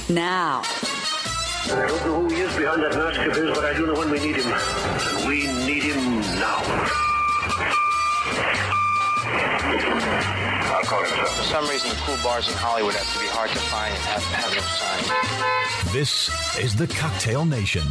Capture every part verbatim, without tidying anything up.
now. I don't know who he is behind that mask of his, but I do know when we need him. And we need him now. I'll call him, sir. For some reason, the cool bars in Hollywood have to be hard to find and have, have no sign. This is the Cocktail Nation.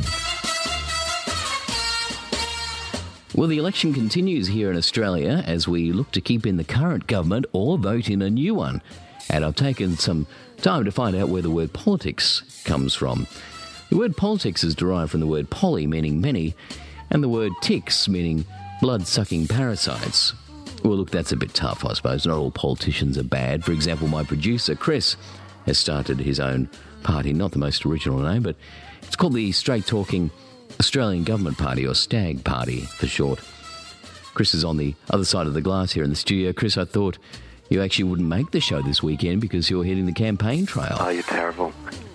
Well, the election continues here in Australia as we look to keep in the current government or vote in a new one. And I've taken some time to find out where the word politics comes from. The word politics is derived from the word poly, meaning many, and the word ticks, meaning blood-sucking parasites. Well, look, that's a bit tough, I suppose. Not all politicians are bad. For example, my producer, Chris, has started his own party. Not the most original name, but it's called the Straight Talking Australian Government Party, or STAG Party for short. Chris is on the other side of the glass here in the studio. Chris, I thought you actually wouldn't make the show this weekend because you're hitting the campaign trail. Oh, you're terrible.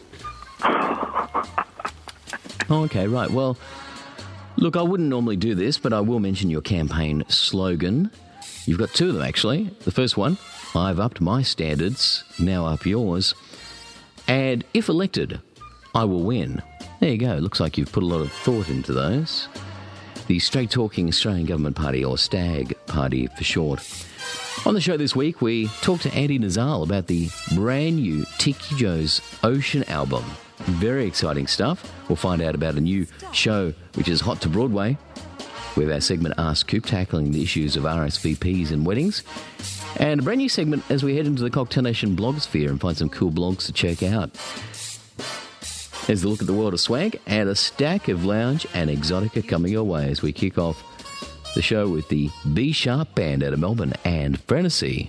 Oh, okay, right. Well, look, I wouldn't normally do this, but I will mention your campaign slogan. You've got two of them, actually. The first one, I've upped my standards, now up yours. And if elected, I will win. There you go. Looks like you've put a lot of thought into those. The Straight Talking Australian Government Party, or STAG Party for short. On the show this week, we talked to Andy Nazal about the brand new Tiki Joe's Ocean album. Very exciting stuff. We'll find out about a new show which is hot to Broadway. We have our segment Ask Coop, tackling the issues of R S V Ps and weddings. And a brand new segment as we head into the Cocktail Nation blogosphere and find some cool blogs to check out. There's a look at the world of swag and a stack of lounge and exotica coming your way as we kick off the show with the B Sharp Band out of Melbourne and Frenesy.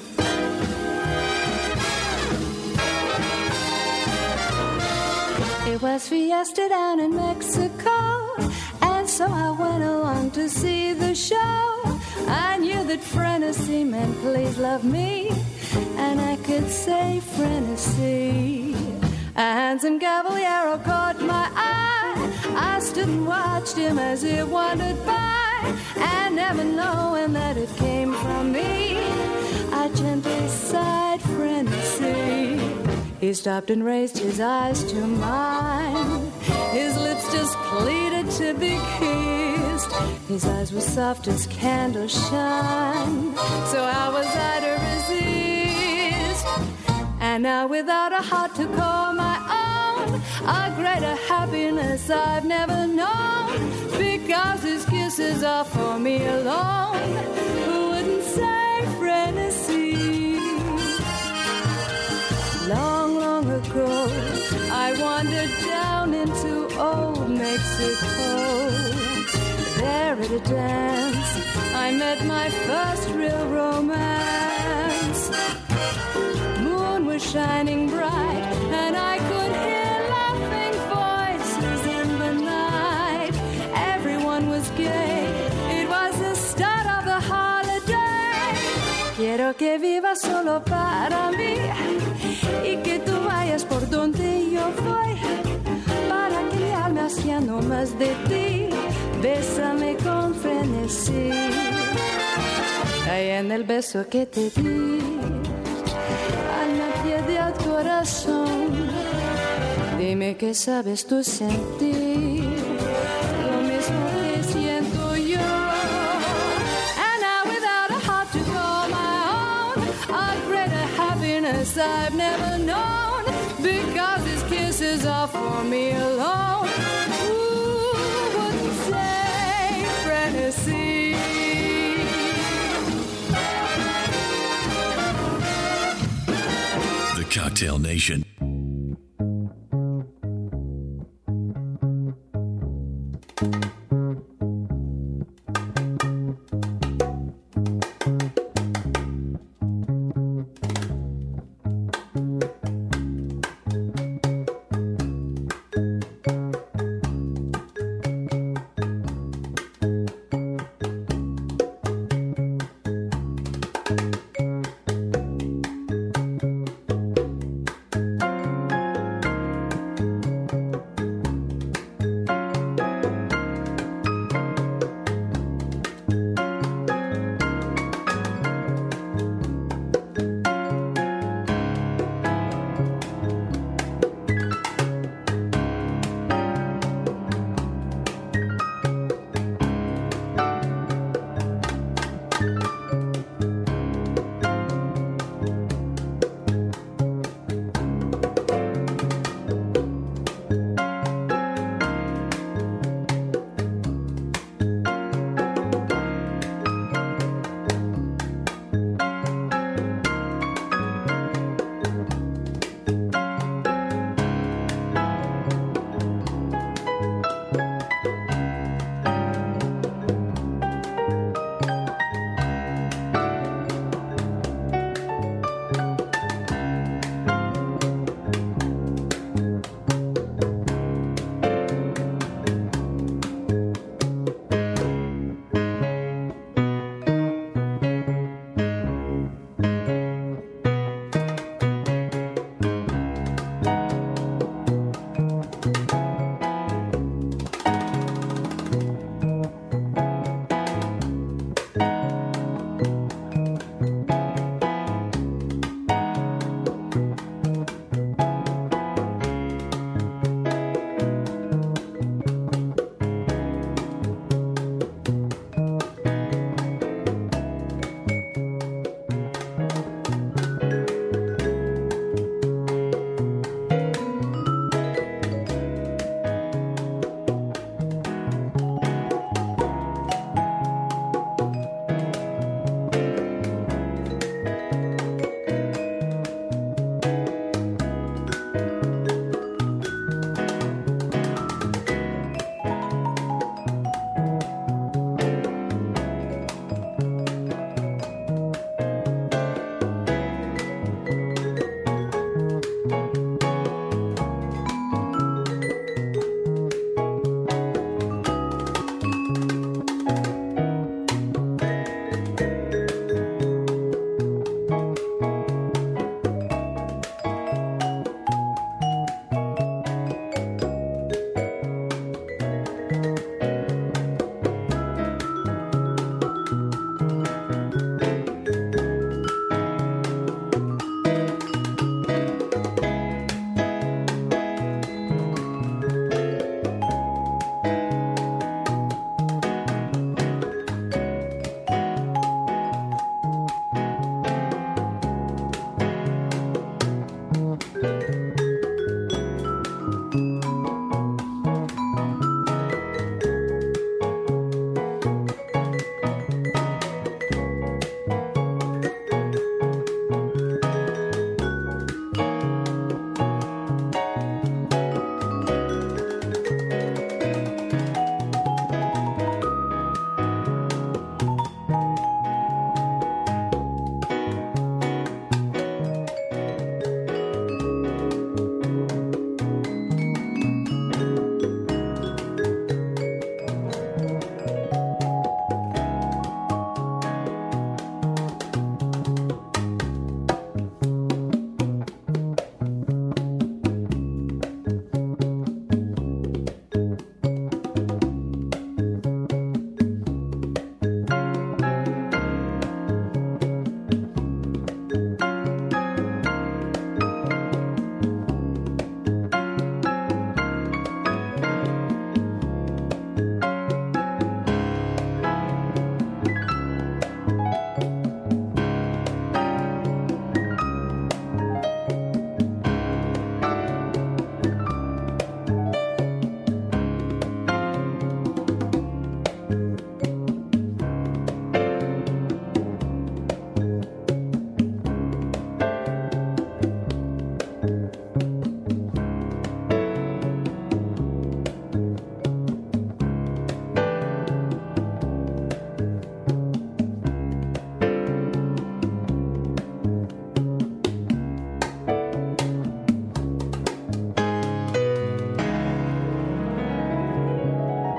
It was fiesta down in Mexico, and so I went along to see the show. I knew that Frenesy meant please love me, and I could say Frenesy. A handsome caballero caught my eye. I stood and watched him as he wandered by, and never knowing that it came from me, I gently sighed Frenesy. He stopped and raised his eyes to mine. His lips just pleaded to be kissed. His eyes were soft as candle shine. So how was I to resist? And now without a heart to call my own, a greater happiness I've never known, because his kisses are for me alone. Who wouldn't say Frenesy? Long, long ago, I wandered down into old Mexico. There at a dance, I met my first real romance. Moon was shining bright, and I could hear laughing voices in the night. Everyone was gay, it was the start of the holiday. Quiero que vivas solo para mí, y que tú vayas por donde yo voy, para que mi alma sea no más de ti. Bésame con frenesí, ahí en el beso que te di, al pie del corazón. Dime que sabes tú sentir lo mismo que siento yo. And now without a heart to call my own, a greater happiness I've never known, because his kisses are for me alone. Who wouldn't say Frenesy? The Cocktail Nation.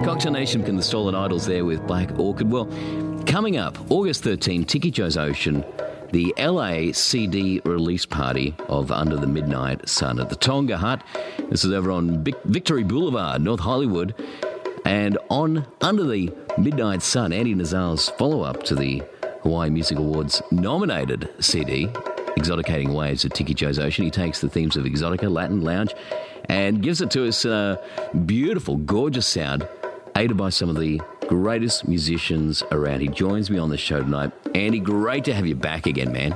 Cocktail Nation and the Stolen Idols there with Black Orchid. Well, coming up, August thirteenth, Tiki Joe's Ocean, the L A C D release party of Under the Midnight Sun at the Tonga Hut. This is over on Vic- Victory Boulevard, North Hollywood. And on Under the Midnight Sun, Andy Nazar's follow-up to the Hawaii Music Awards nominated C D, Exoticating Waves of Tiki Joe's Ocean. He takes the themes of Exotica, Latin, Lounge, and gives it to us in a beautiful, gorgeous sound, aided by some of the greatest musicians around. He joins me on the show tonight. Andy, great to have you back again, man.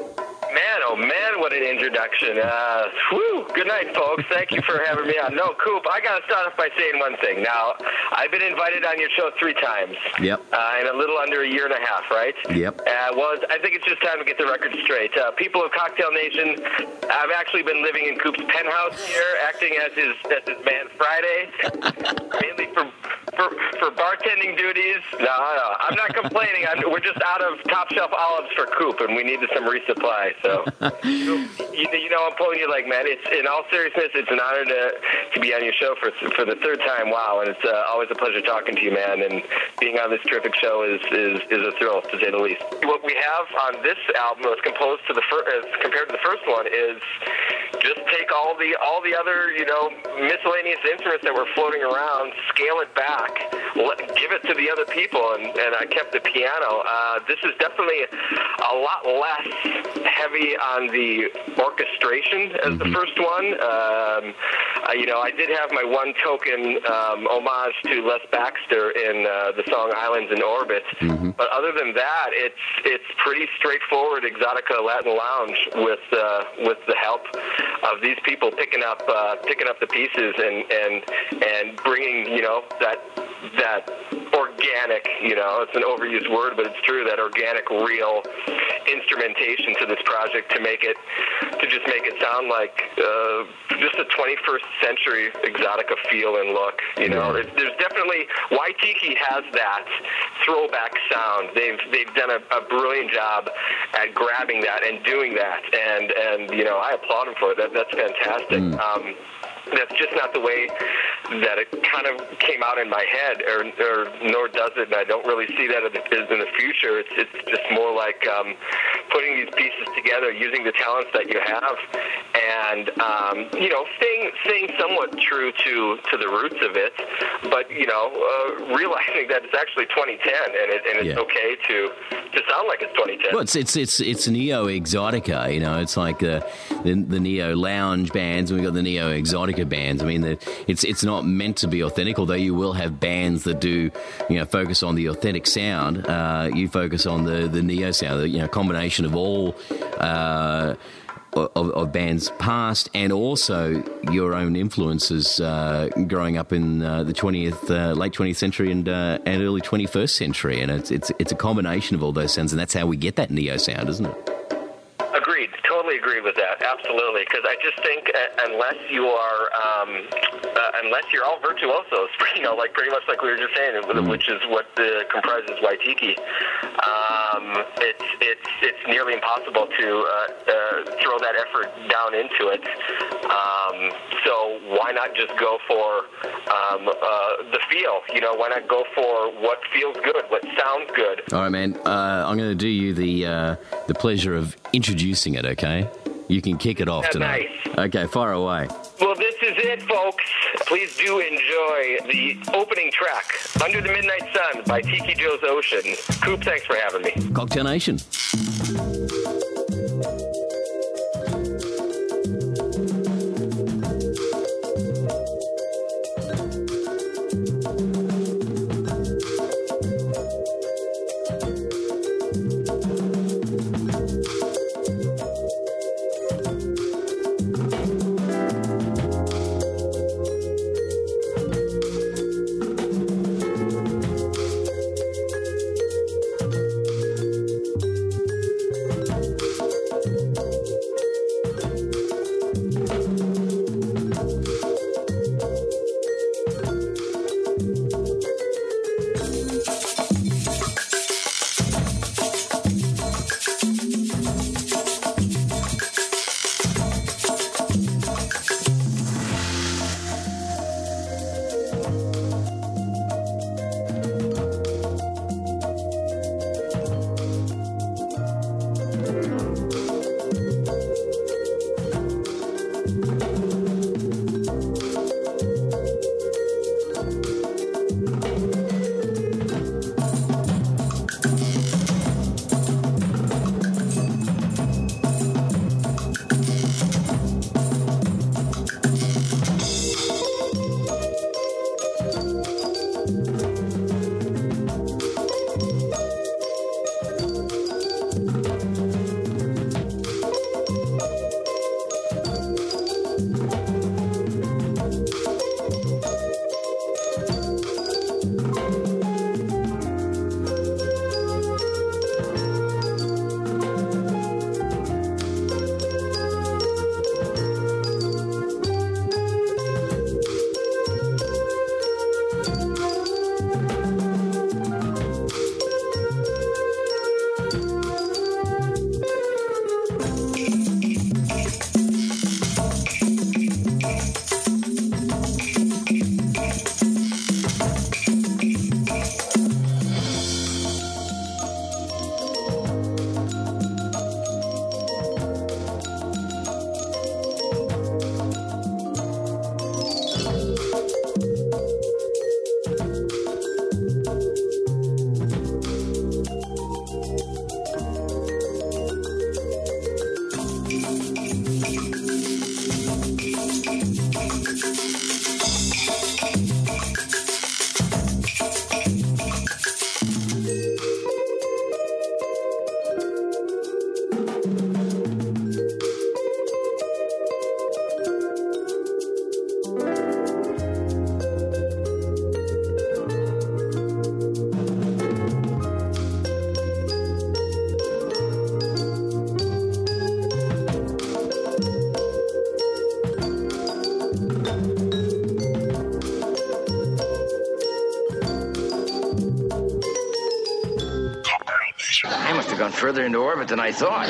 Man, oh man, what an introduction. Uh, whew, good night, folks. Thank you for having me on. No, Coop, I got to start off by saying one thing. Now, I've been invited on your show three times. Yep. Uh, in a little under a year and a half, right? Yep. Uh, well, I think it's just time to get the record straight. Uh, people of Cocktail Nation, I've actually been living in Coop's penthouse here, acting as his, as his man Friday, mainly for... For, for bartending duties. No, no, I'm not complaining. I'm, we're just out of top shelf olives for Coop, and we needed some resupply. So, you, you know, I'm pulling you like, man. It's in all seriousness, it's an honor to to be on your show for for the third time. Wow, and it's uh, always a pleasure talking to you, man. And being on this terrific show is is, is a thrill, to say the least. What we have on this album, as composed to the fir- as compared to the first one, is just take all the all the other, you know, miscellaneous instruments that were floating around, scale it back. Let, give it to the other people, and, and I kept the piano. Uh, this is definitely a lot less heavy on the orchestration as the first one. Um, uh, you know, I did have my one token um, homage to Les Baxter in uh, the song Islands in Orbit, mm-hmm. but other than that, it's it's pretty straightforward Exotica Latin Lounge with uh, with the help of these people picking up uh, picking up the pieces and and and bringing, you know, that that organic, you know, it's an overused word, but it's true, that organic, real instrumentation to this project to make it, to just make it sound like uh, just a twenty-first century Exotica feel and look, you know. It, there's definitely, Waitiki has that throwback sound. They've they've done a, a brilliant job at grabbing that and doing that, and, and you know, I applaud them for it. That, that's fantastic. Mm. Um, That's just not the way that it kind of came out in my head, or, or nor does it, and I don't really see that in the, in the future. It's, it's just more like um, putting these pieces together, using the talents that you have, and um, you know, staying staying somewhat true to, to the roots of it, but you know, uh, realizing that it's actually twenty ten, and, it, and it's yeah. okay to to sound like it's twenty ten. Well, it's it's it's, it's neo Exotica, you know. It's like uh, the the neo lounge bands, and we've got the neo Exotica bands. I mean, the, it's it's not meant to be authentic, although you will have bands that do, you know, focus on the authentic sound. Uh, you focus on the, the neo sound, the, you know, combination of all uh, of, of bands past and also your own influences uh, growing up in uh, the twentieth, uh, late twentieth century and uh, and early twenty-first century, and it's it's it's a combination of all those sounds, and that's how we get that neo sound, isn't it? Agreed. Totally agree with that. Absolutely. Because I just think uh, unless you are, um, uh, unless you're all virtuosos, you know, like pretty much like we were just saying, mm-hmm. which is what uh, comprises Waitiki, um, it's it's it's nearly impossible to uh, uh, throw that effort down into it. Um, so why not just go for um, uh, the feel? You know, why not go for what feels good, what sounds good? All right, man. Uh, I'm going to do you the uh, the pleasure of introducing it. Okay, you can kick it off That's tonight. Nice. Okay, fire away. Well, this is it, folks. Please do enjoy the opening track, Under the Midnight Sun by Tiki Joe's Ocean. Coop, thanks for having me. Cocktail Nation. I must have gone further into orbit than I thought.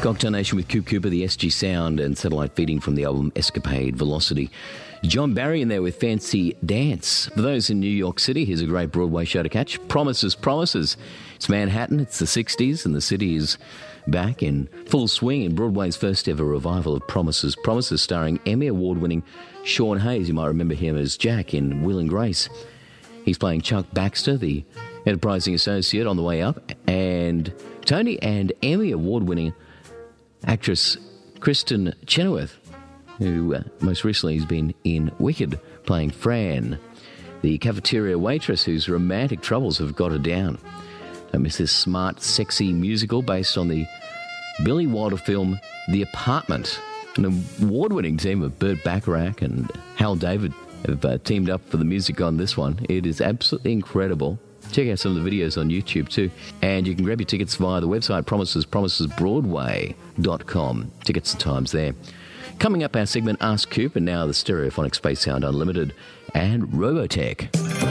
Cocktail Nation with Coop Cooper, the S G Sound, and satellite feeding from the album Escapade Velocity. John Barry in there with Fancy Dance. For those in New York City, here's a great Broadway show to catch. Promises, Promises. It's Manhattan, it's the sixties, and the city is back in full swing in Broadway's first ever revival of Promises, Promises, starring Emmy Award-winning Sean Hayes. You might remember him as Jack in Will and Grace. He's playing Chuck Baxter, the enterprising associate on the way up, and Tony and Emmy Award-winning actress Kristen Chenoweth, who uh, most recently has been in Wicked, playing Fran, the cafeteria waitress whose romantic troubles have got her down. Don't miss this smart, sexy musical based on the Billy Wilder film The Apartment. An award-winning team of Burt Bacharach and Hal David have uh, teamed up for the music on this one. It is absolutely incredible. Check out some of the videos on YouTube too. And you can grab your tickets via the website promises promises broadway dot com. Tickets and times there. Coming up, our segment Ask Coop, and now the Stereophonic Space Sound Unlimited and Robotech.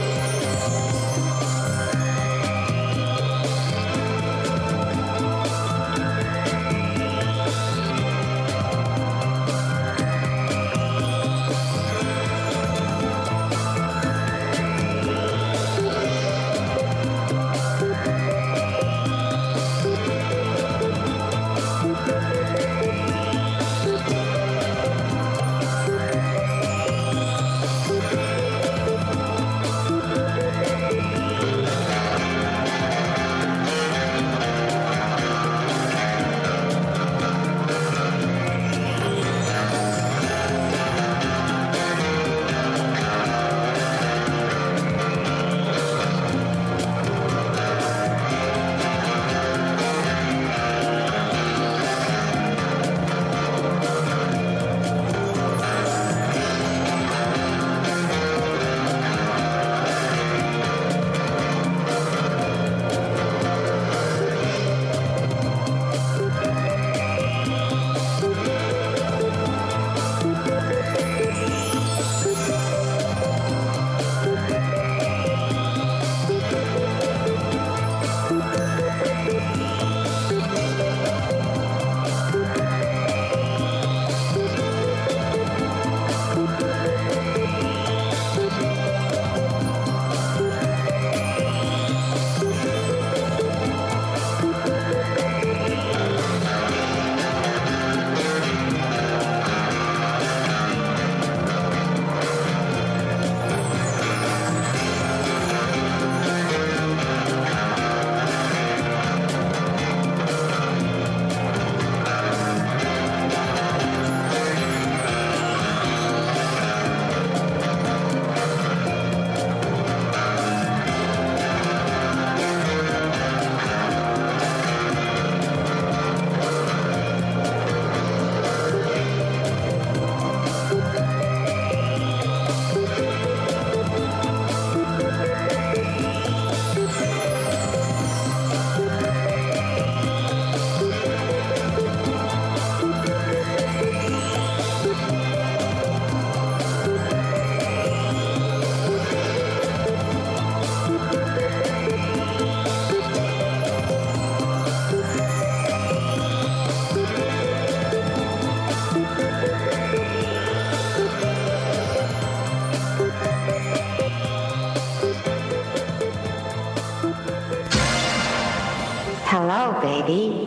Hello, baby.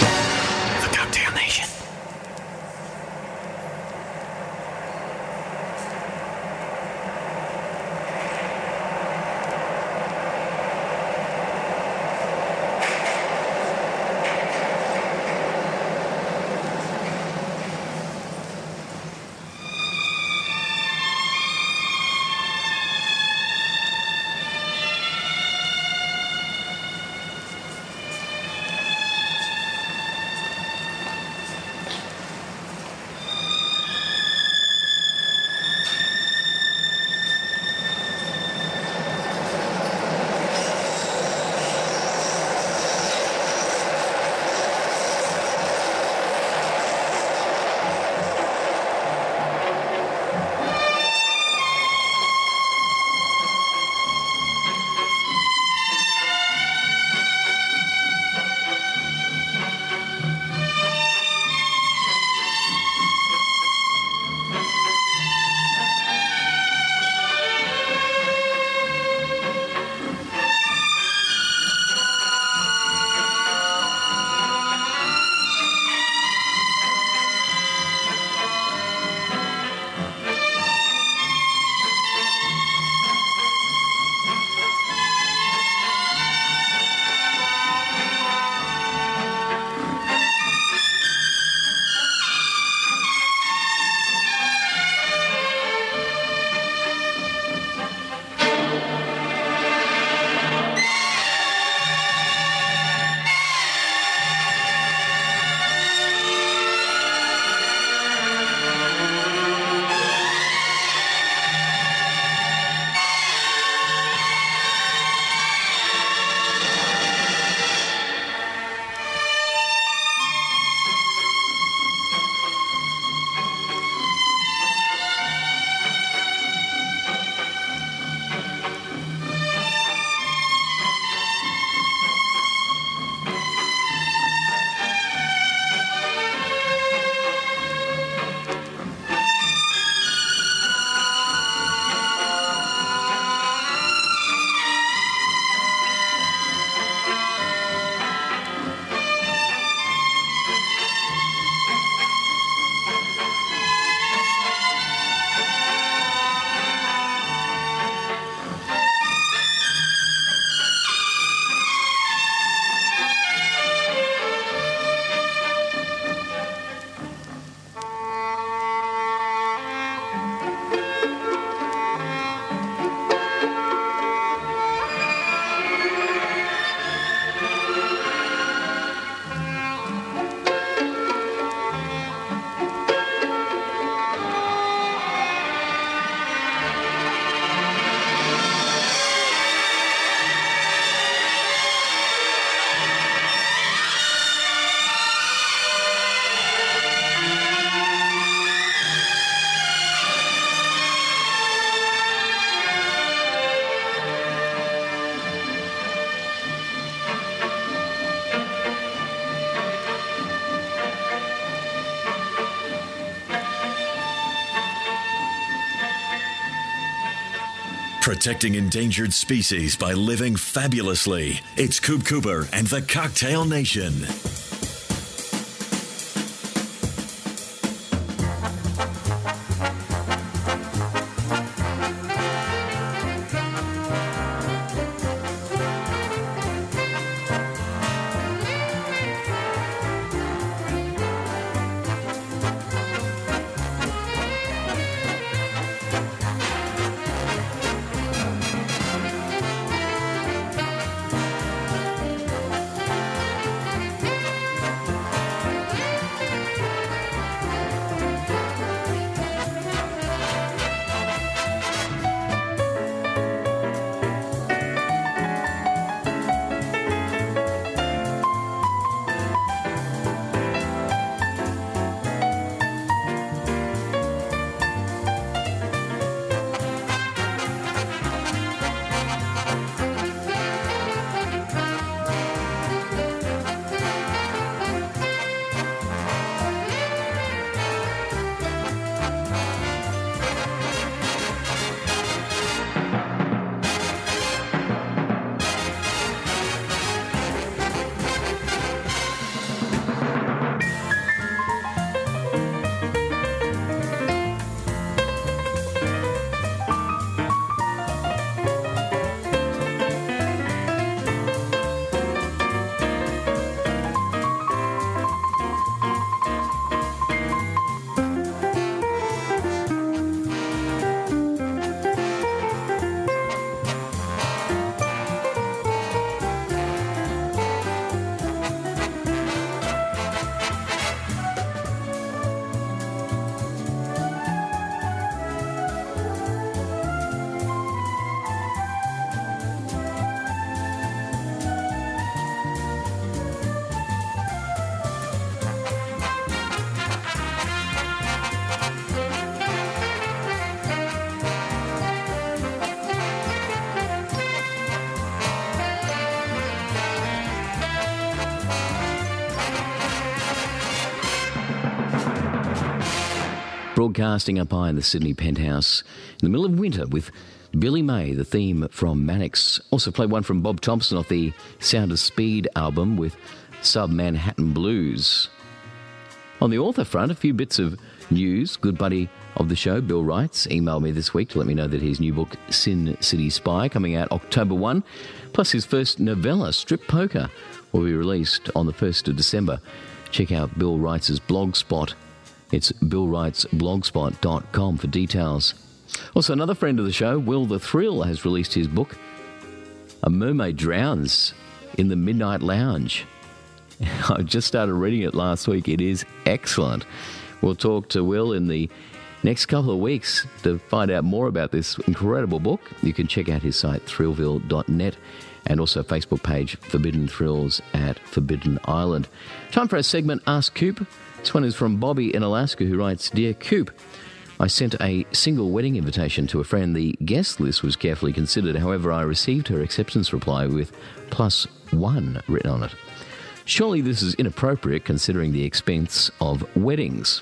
The Cocktail Nation. Protecting endangered species by living fabulously. It's Coop Cooper and the Cocktail Nation. Broadcasting up high in the Sydney penthouse in the middle of winter with Billy May, the theme from Mannix. Also played one from Bob Thompson off the Sound of Speed album with Sub-Manhattan Blues. On the author front, a few bits of news. Good buddy of the show, Bill Wrights, emailed me this week to let me know that his new book, Sin City Spy, coming out October first, plus his first novella, Strip Poker, will be released on the first of December. Check out Bill Wrights' blog spot. It's bill wrights blogspot dot com for details. Also, another friend of the show, Will the Thrill, has released his book, A Mermaid Drowns in the Midnight Lounge. I just started reading it last week. It is excellent. We'll talk to Will in the next couple of weeks to find out more about this incredible book. You can check out his site, thrillville dot net, and also Facebook page, Forbidden Thrills at Forbidden Island. Time for our segment, Ask Coop. This one is from Bobby in Alaska, who writes, Dear Coop, I sent a single wedding invitation to a friend. The guest list was carefully considered. However, I received her acceptance reply with plus one written on it. Surely this is inappropriate considering the expense of weddings.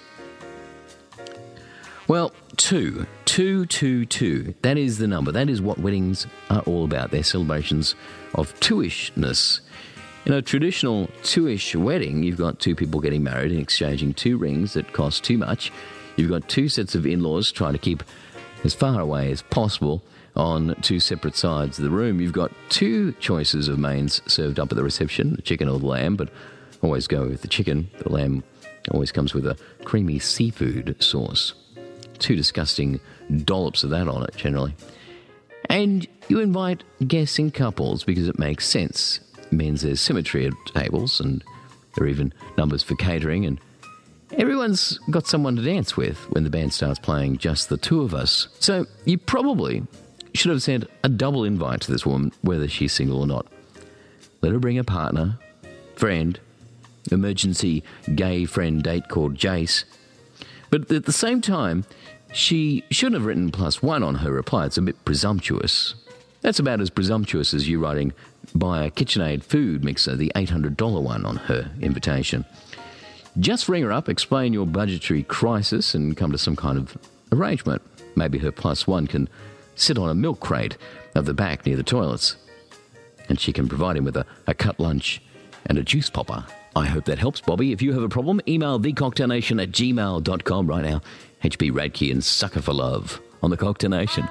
Well, two. Two, two, two. That is the number. That is what weddings are all about. They're celebrations of two-ishness. In a traditional two-ish wedding, you've got two people getting married and exchanging two rings that cost too much. You've got two sets of in-laws trying to keep as far away as possible on two separate sides of the room. You've got two choices of mains served up at the reception, the chicken or the lamb, but always go with the chicken. The lamb always comes with a creamy seafood sauce. Two disgusting dollops of that on it, generally. And you invite guests in couples because it makes sense. It means there's symmetry at tables, and there are even numbers for catering, and everyone's got someone to dance with when the band starts playing Just the Two of Us. So you probably should have sent a double invite to this woman, whether she's single or not. Let her bring a partner, friend, emergency gay friend date called Jace. But at the same time, she shouldn't have written plus one on her reply. It's a bit presumptuous. That's about as presumptuous as you writing buy a KitchenAid food mixer, the eight hundred dollars one, on her invitation. Just ring her up, explain your budgetary crisis, and come to some kind of arrangement. Maybe her plus one can sit on a milk crate at the back near the toilets. And she can provide him with a, a cut lunch and a juice popper. I hope that helps, Bobby. If you have a problem, email the cocktail nation at gmail dot com right now. H B Radke and Sucker for Love on the Cocktail Nation.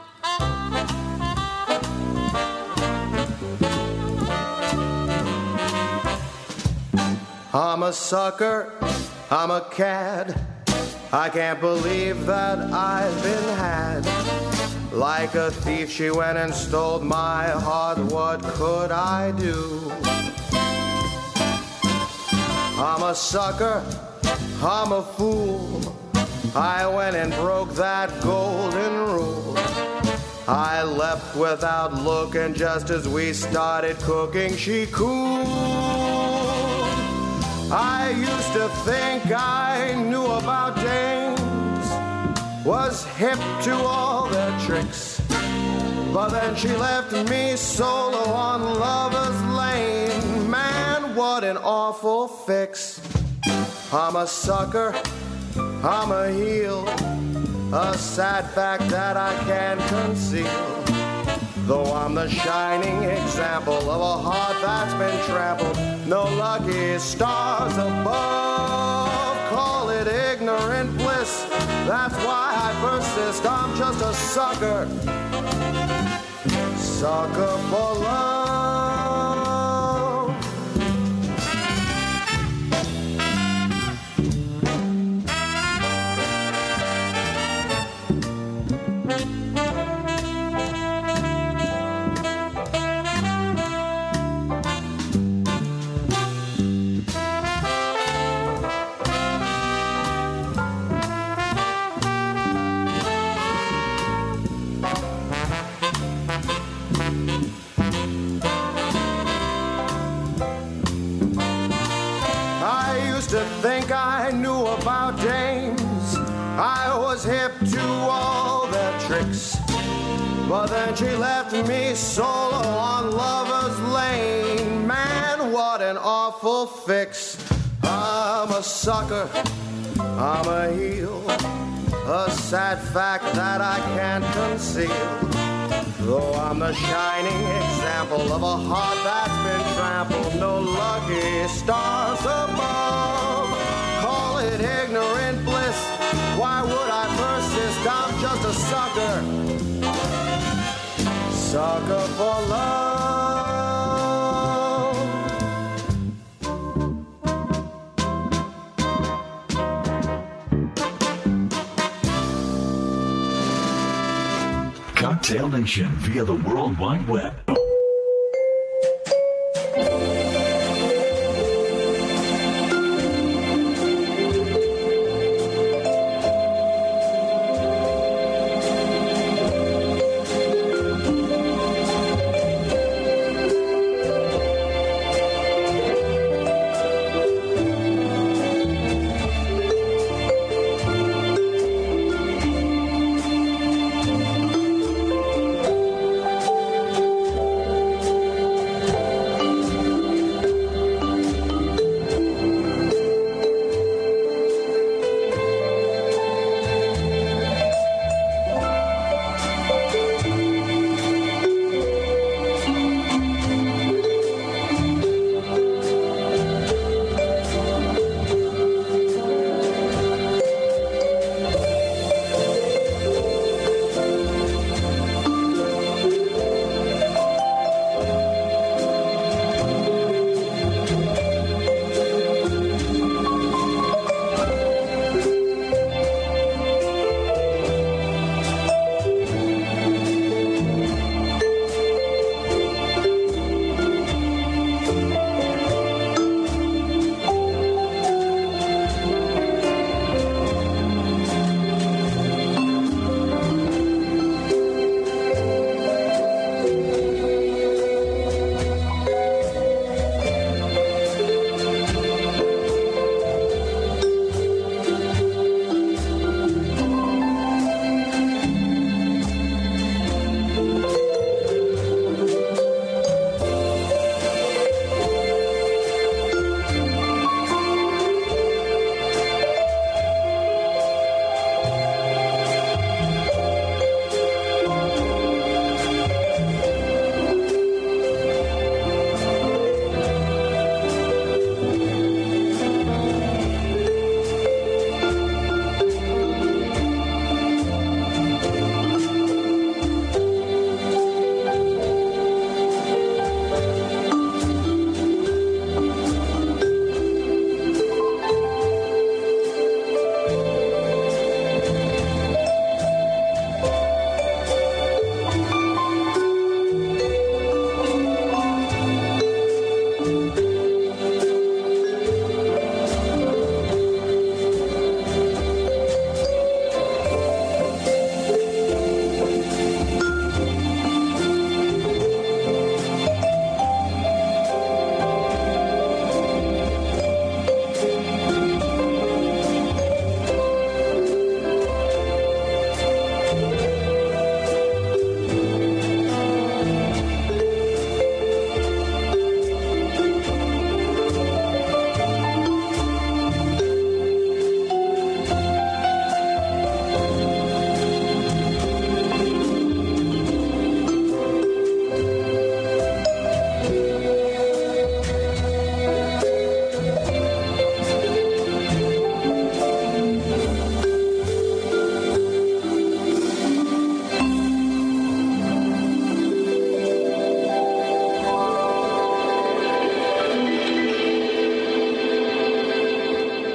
I'm a sucker, I'm a cad. I can't believe that I've been had. Like a thief, she went and stole my heart. What could I do? I'm a sucker, I'm a fool. I went and broke that golden rule. I left without looking. Just as we started cooking, she cooled. I used to think I knew about dames, was hip to all their tricks. But then she left me solo on Lover's Lane. Man, what an awful fix. I'm a sucker, I'm a heel, a sad fact that I can't conceal. Though I'm the shining example of a heart that's been trampled, no lucky stars above. Call it ignorant bliss, that's why I persist. I'm just a sucker, sucker for love. Think I knew about dames, I was hip to all their tricks. But then she left me solo on Lover's Lane. Man, what an awful fix. I'm a sucker, I'm a heel, a sad fact that I can't conceal. Though I'm the shining example of a heart that's been trampled, no lucky stars above. Call it ignorant bliss, why would I persist? I'm just a sucker, sucker for love. Cocktail Nation via the World Wide Web.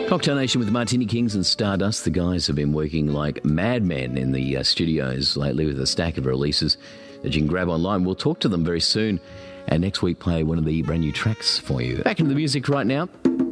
Cocktail Nation with Martini Kings and Stardust. The guys have been working like madmen in the uh, studios lately with a stack of releases that you can grab online. We'll talk to them very soon and next week play one of the brand new tracks for you. Back into the music right now.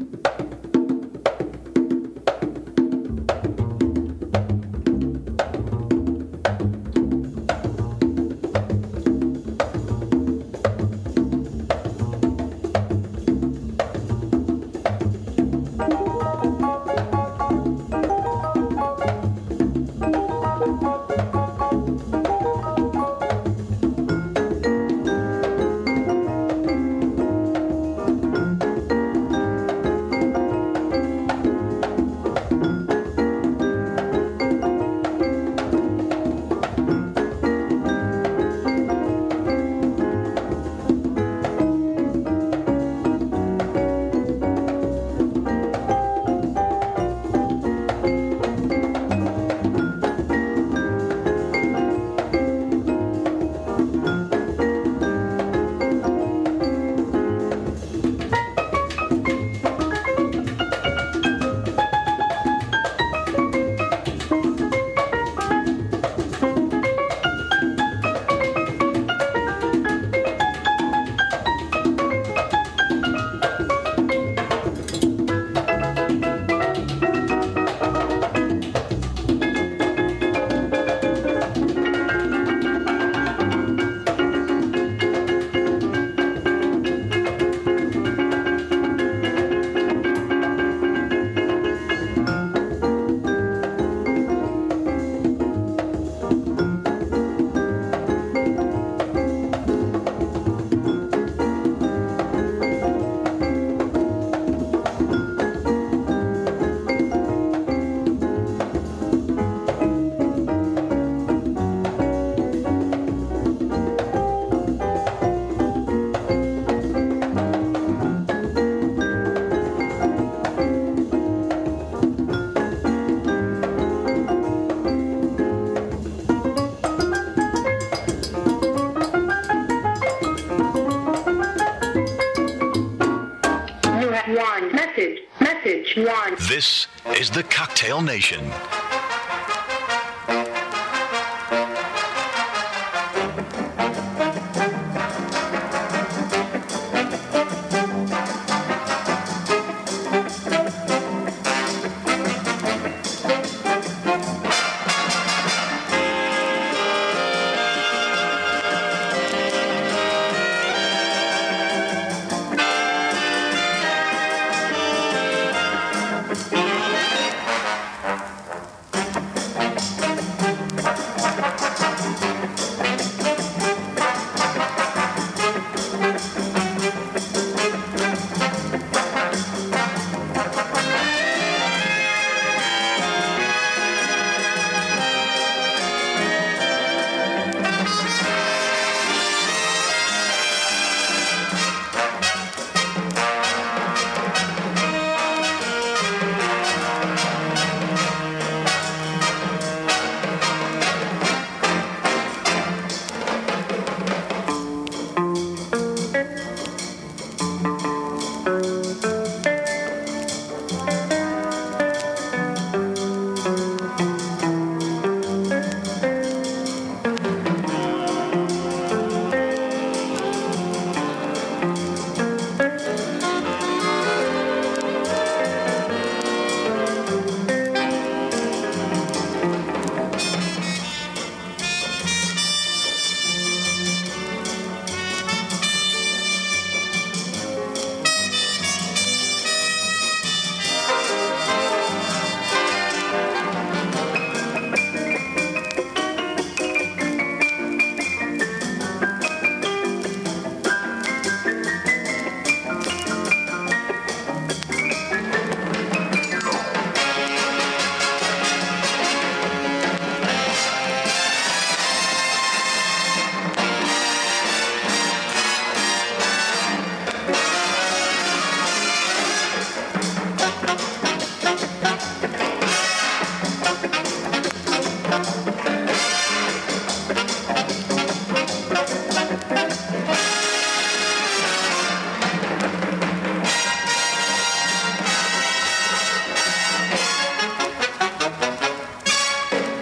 One. Message. Message. One. This is the Cocktail Nation.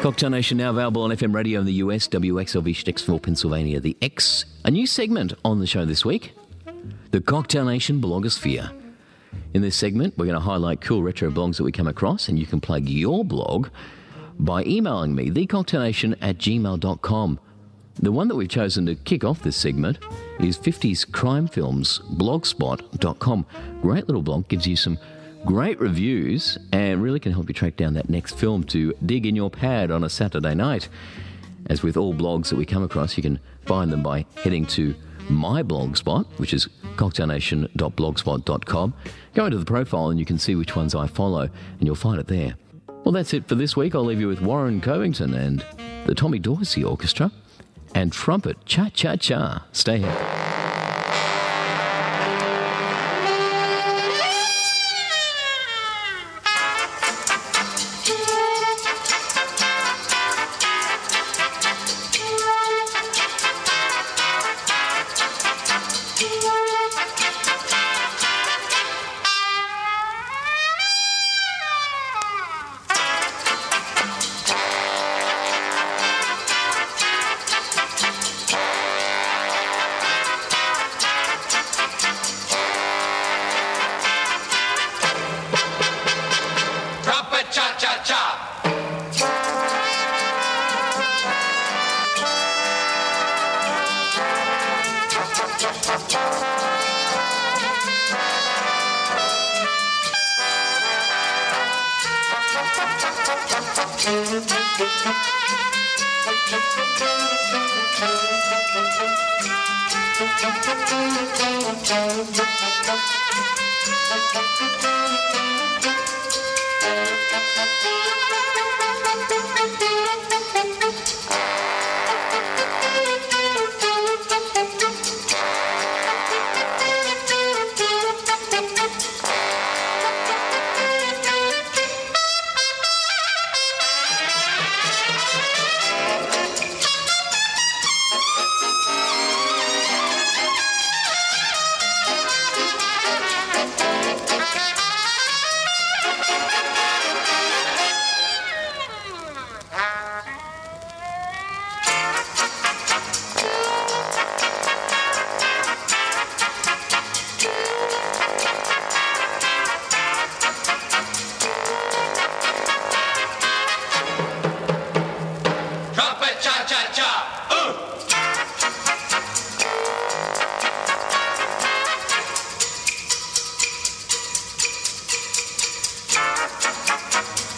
Cocktail Nation now available on F M radio in the U S, W X L V Sticksville, Pennsylvania. The X, a new segment on the show this week, the Cocktail Nation blogosphere. In this segment, we're going to highlight cool retro blogs that we come across, and you can plug your blog by emailing me, the cocktail nation at gmail dot com. The one that we've chosen to kick off this segment is fifties Crime Films blogspot dot com. Great little blog, gives you some great reviews and really can help you track down that next film to dig in your pad on a Saturday night. As with all blogs that we come across, you can find them by heading to my blogspot, which is cocktail nation dot blogspot dot com. Go into the profile and you can see which ones I follow, and you'll find it there. Well, that's it for this week. I'll leave you with Warren Covington and the Tommy Dorsey Orchestra and trumpet cha-cha-cha. Stay happy.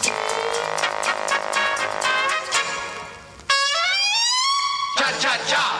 Cha-cha-cha!